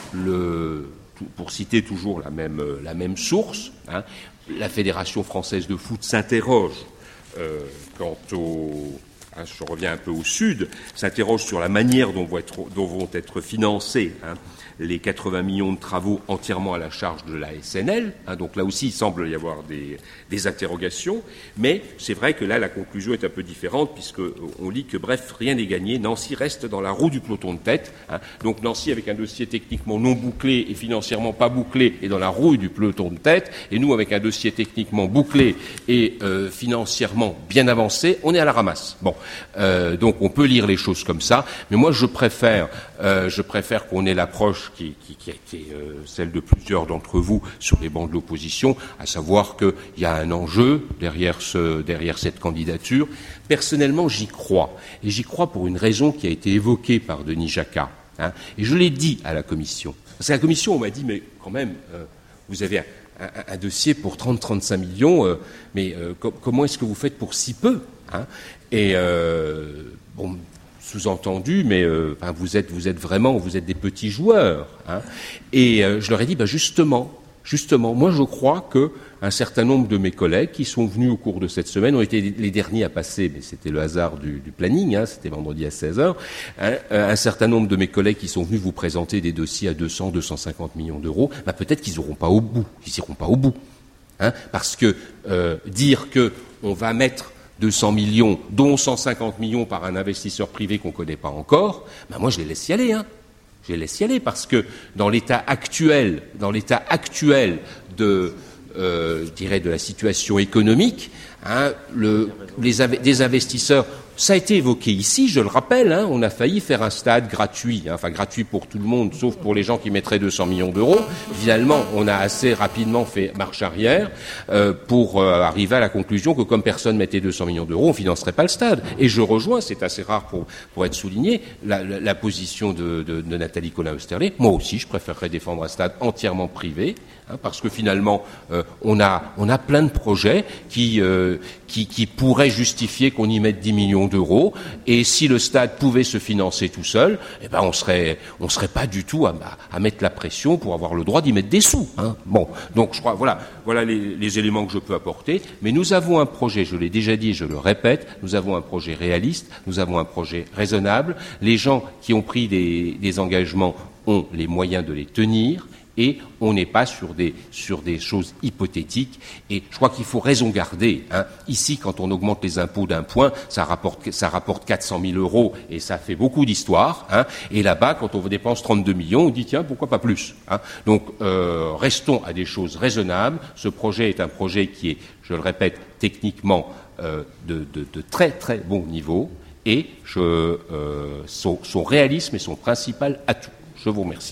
le pour citer toujours la même, la même source, hein, la Fédération française de foot s'interroge euh, quant au... Hein, je reviens un peu au sud, s'interroge sur la manière dont vont être, dont vont être financés hein, les quatre-vingts millions de travaux entièrement à la charge de la S N L. Hein, donc là aussi, il semble y avoir des, des interrogations. Mais c'est vrai que là, la conclusion est un peu différente, puisqu'on lit que, bref, rien n'est gagné. Nancy reste dans la roue du peloton de tête. Hein. Donc Nancy, avec un dossier techniquement non bouclé et financièrement pas bouclé, est dans la roue du peloton de tête. Et nous, avec un dossier techniquement bouclé et euh, financièrement bien avancé, on est à la ramasse. Bon, euh, donc on peut lire les choses comme ça. Mais moi, je préfère, euh, je préfère qu'on ait l'approche Qui, qui, qui a été euh, celle de plusieurs d'entre vous sur les bancs de l'opposition, à savoir qu'il y a un enjeu derrière, ce, derrière cette candidature. Personnellement, j'y crois. Et j'y crois pour une raison qui a été évoquée par Denis Jacquat. Hein, et je l'ai dit à la Commission. Parce qu'à la Commission, on m'a dit, mais quand même, euh, vous avez un, un, un dossier pour trente à trente-cinq millions, euh, mais euh, com- comment est-ce que vous faites pour si peu hein. Et, euh, bon... sous-entendu, mais euh, ben vous êtes, vous êtes vraiment, vous êtes des petits joueurs. Hein. Et euh, je leur ai dit, ben justement, justement, moi je crois que un certain nombre de mes collègues qui sont venus au cours de cette semaine ont été les derniers à passer, mais c'était le hasard du, du planning, hein, c'était vendredi à seize heures, hein, un certain nombre de mes collègues qui sont venus vous présenter des dossiers à deux cents, deux cent cinquante millions d'euros, ben peut-être qu'ils n'iront pas au bout, ils n'iront pas au bout. Hein, parce que euh, dire que on va mettre deux cents millions, dont cent cinquante millions par un investisseur privé qu'on ne connaît pas encore, ben moi je les laisse y aller. Hein. Je les laisse y aller parce que dans l'état actuel, dans l'état actuel de, euh, je dirais, de la situation économique, hein, le, les av- des investisseurs, ça a été évoqué ici, je le rappelle, hein, on a failli faire un stade gratuit, hein, enfin gratuit pour tout le monde, sauf pour les gens qui mettraient deux cents millions d'euros. Finalement, on a assez rapidement fait marche arrière euh, pour euh, arriver à la conclusion que comme personne mettait deux cents millions d'euros, on financerait pas le stade. Et je rejoins, c'est assez rare pour, pour être souligné, la, la, la position de, de, de Nathalie Colin-Oesterlé. Moi aussi, je préférerais défendre un stade entièrement privé, hein, parce que finalement, euh, on a on a plein de projets qui euh, qui, qui pourraient justifier qu'on y mette dix millions d'euros, et si le stade pouvait se financer tout seul, eh ben on serait on serait pas du tout à, à mettre la pression pour avoir le droit d'y mettre des sous. Hein. Bon, donc je crois voilà voilà les, les éléments que je peux apporter. Mais nous avons un projet, je l'ai déjà dit, et je le répète, nous avons un projet réaliste, nous avons un projet raisonnable. Les gens qui ont pris des, des engagements ont les moyens de les tenir. Et on n'est pas sur des, sur des choses hypothétiques. Et je crois qu'il faut raison garder. Hein. Ici, quand on augmente les impôts d'un point, ça rapporte, ça rapporte quatre cent mille euros et ça fait beaucoup d'histoire. Hein. Et là-bas, quand on dépense trente-deux millions, on dit tiens, pourquoi pas plus. Hein. Donc, euh, restons à des choses raisonnables. Ce projet est un projet qui est, je le répète, techniquement euh, de, de, de très très bon niveau. Et je, euh, son, son réalisme est son principal atout. Je vous remercie.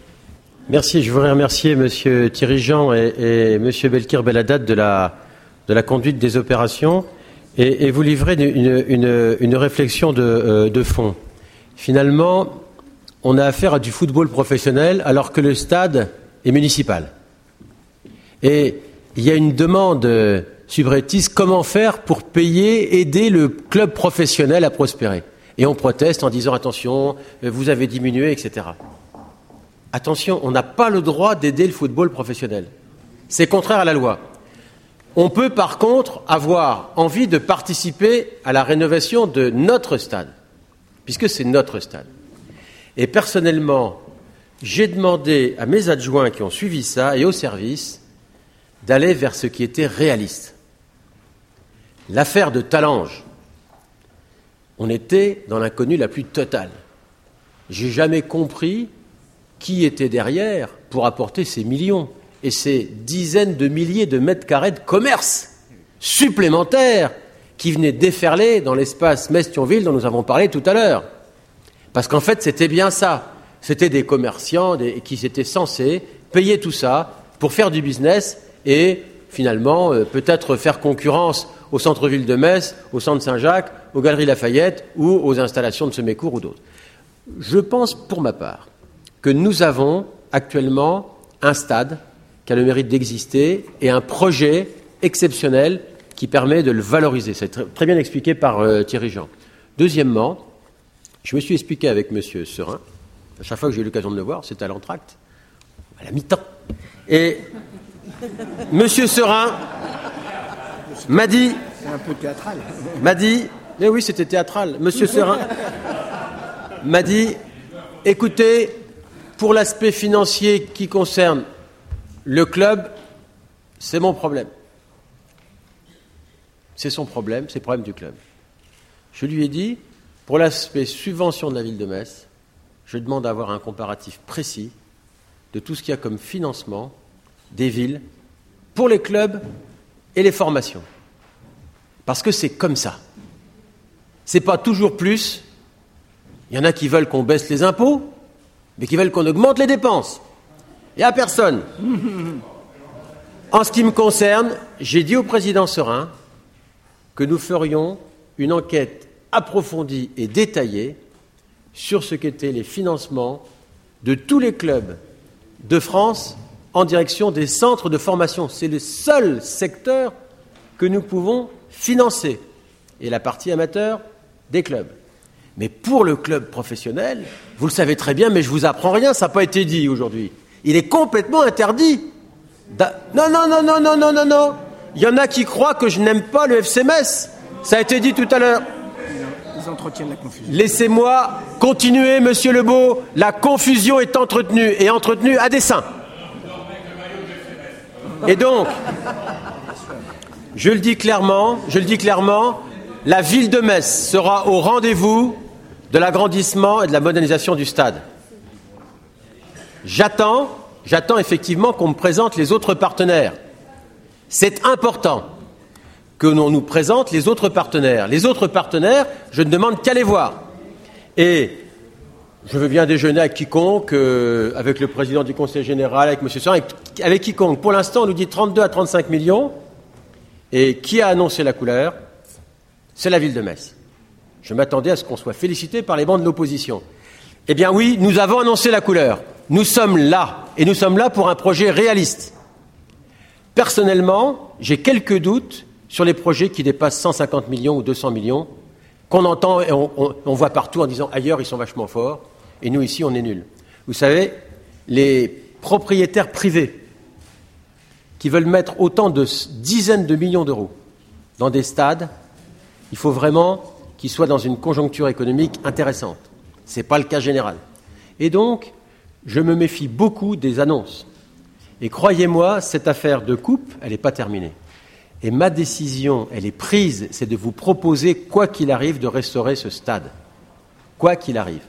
Merci. Je voudrais remercier M. Thierry Jean et, et M. Belkir Belhaddad de la, de la conduite des opérations et, et vous livrer une, une, une réflexion de, euh, de fond. Finalement, on a affaire à du football professionnel alors que le stade est municipal. Et il y a une demande euh, subreptice, comment faire pour payer, aider le club professionnel à prospérer. Et on proteste en disant attention, vous avez diminué, et cetera. Attention, on n'a pas le droit d'aider le football professionnel. C'est contraire à la loi. On peut par contre avoir envie de participer à la rénovation de notre stade, puisque c'est notre stade. Et personnellement, j'ai demandé à mes adjoints qui ont suivi ça et au service d'aller vers ce qui était réaliste. L'affaire de Talange, on était dans l'inconnu la plus totale. J'ai jamais compris qui était derrière pour apporter ces millions et ces dizaines de milliers de mètres carrés de commerce supplémentaires qui venaient déferler dans l'espace Metz-Thionville dont nous avons parlé tout à l'heure. Parce qu'en fait, c'était bien ça. C'était des commerçants des, qui étaient censés payer tout ça pour faire du business et finalement euh, peut-être faire concurrence au centre-ville de Metz, au centre Saint-Jacques, aux Galeries Lafayette ou aux installations de Semécourt ou d'autres. Je pense pour ma part que nous avons actuellement un stade qui a le mérite d'exister et un projet exceptionnel qui permet de le valoriser. C'est très, très bien expliqué par euh, Thierry Jean. Deuxièmement, je me suis expliqué avec M. Serin, à chaque fois que j'ai eu l'occasion de le voir, c'était à l'entracte, à la mi-temps. Et M. Serin m'a dit... C'est un peu théâtral. M'a dit... Mais oui, c'était théâtral. M. Serin m'a dit, écoutez, pour l'aspect financier qui concerne le club, c'est mon problème. C'est son problème, c'est le problème du club. Je lui ai dit, pour l'aspect subvention de la ville de Metz, je demande à avoir un comparatif précis de tout ce qu'il y a comme financement des villes pour les clubs et les formations. Parce que c'est comme ça. C'est pas toujours plus. Il y en a qui veulent qu'on baisse les impôts, mais qui veulent qu'on augmente les dépenses. Et à personne. En ce qui me concerne, j'ai dit au président Serin que nous ferions une enquête approfondie et détaillée sur ce qu'étaient les financements de tous les clubs de France en direction des centres de formation. C'est le seul secteur que nous pouvons financer. Et la partie amateur des clubs. Mais pour le club professionnel, vous le savez très bien, mais je ne vous apprends rien, ça n'a pas été dit aujourd'hui. Il est complètement interdit. D'a... Non, non, non, non, non, non, non, non. Il y en a qui croient que je n'aime pas le F C Metz. Ça a été dit tout à l'heure. Ils entretiennent la confusion. Laissez-moi continuer, monsieur Lebeau. La confusion est entretenue, et entretenue à dessein. Et donc, je le dis clairement, je le dis clairement, la ville de Metz sera au rendez-vous de l'agrandissement et de la modernisation du stade. J'attends, j'attends effectivement qu'on me présente les autres partenaires. C'est important que l'on nous présente les autres partenaires. Les autres partenaires, je ne demande qu'à les voir. Et je veux bien déjeuner avec quiconque, euh, avec le président du conseil général, avec M. Serin, avec, avec quiconque. Pour l'instant, on nous dit trente-deux à trente-cinq millions. Et qui a annoncé la couleur ? C'est la ville de Metz. Je m'attendais à ce qu'on soit félicité par les bancs de l'opposition. Eh bien oui, nous avons annoncé la couleur. Nous sommes là. Et nous sommes là pour un projet réaliste. Personnellement, j'ai quelques doutes sur les projets qui dépassent cent cinquante millions ou deux cents millions, qu'on entend et on, on, on voit partout en disant ailleurs ils sont vachement forts, et nous ici on est nuls. Vous savez, les propriétaires privés qui veulent mettre autant de dizaines de millions d'euros dans des stades, il faut vraiment qu'ils soient dans une conjoncture économique intéressante. Ce n'est pas le cas général. Et donc, je me méfie beaucoup des annonces. Et croyez-moi, cette affaire de coupe, elle n'est pas terminée. Et ma décision, elle est prise, c'est de vous proposer, quoi qu'il arrive, de restaurer ce stade. Quoi qu'il arrive.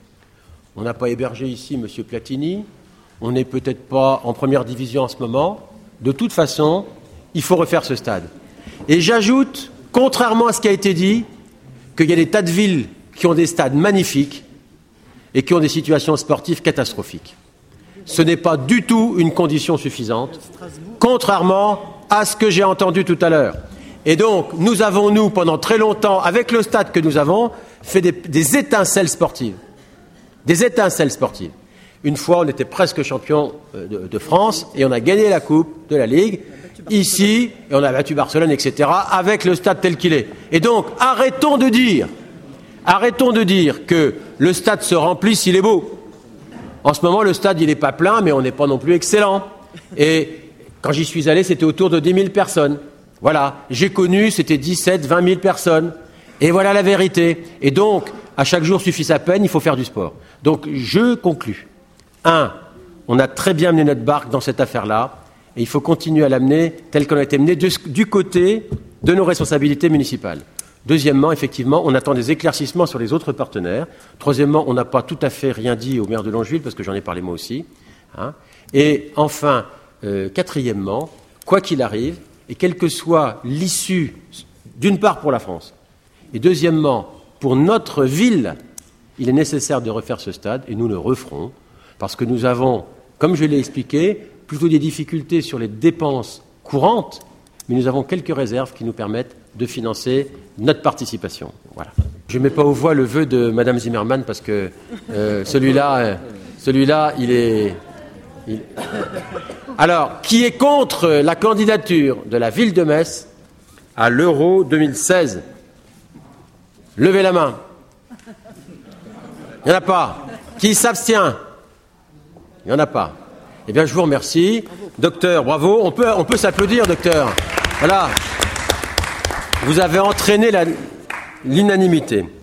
On n'a pas hébergé ici M. Platini, on n'est peut-être pas en première division en ce moment. De toute façon, il faut refaire ce stade. Et j'ajoute, contrairement à ce qui a été dit, qu'il y a des tas de villes qui ont des stades magnifiques et qui ont des situations sportives catastrophiques. Ce n'est pas du tout une condition suffisante, contrairement à ce que j'ai entendu tout à l'heure. Et donc, nous avons, nous, pendant très longtemps, avec le stade que nous avons, fait des, des étincelles sportives. Des étincelles sportives. Une fois, on était presque champion de, de France et on a gagné la Coupe de la Ligue, ici, et on a battu Barcelone, et cetera, avec le stade tel qu'il est. Et donc, arrêtons de dire, arrêtons de dire que le stade se remplit s'il est beau. En ce moment, le stade, il n'est pas plein, mais on n'est pas non plus excellent. Et quand j'y suis allé, c'était autour de dix mille personnes. Voilà. J'ai connu, c'était dix-sept, vingt mille personnes. Et voilà la vérité. Et donc, à chaque jour suffit sa peine, il faut faire du sport. Donc, je conclus. Un, on a très bien mené notre barque dans cette affaire-là, et il faut continuer à l'amener telle qu'on a été mené du, du côté de nos responsabilités municipales. Deuxièmement, effectivement, on attend des éclaircissements sur les autres partenaires. Troisièmement, on n'a pas tout à fait rien dit au maire de Longeville, parce que j'en ai parlé moi aussi. Hein. Et enfin, euh, quatrièmement, quoi qu'il arrive, et quelle que soit l'issue, d'une part pour la France, et deuxièmement, pour notre ville, il est nécessaire de refaire ce stade, et nous le referons, parce que nous avons, comme je l'ai expliqué, plutôt des difficultés sur les dépenses courantes, mais nous avons quelques réserves qui nous permettent de financer notre participation. Voilà. Je ne mets pas aux voix le vœu de Madame Zimmermann parce que euh, celui-là, euh, celui-là, il est... Il... Alors, qui est contre la candidature de la ville de Metz à l'Euro deux mille seize? Levez la main. Il n'y en a pas. Qui s'abstient? Il n'y en a pas. Eh bien, je vous remercie. Docteur, bravo. On peut, on peut s'applaudir, docteur. Voilà. Vous avez entraîné la, l'unanimité.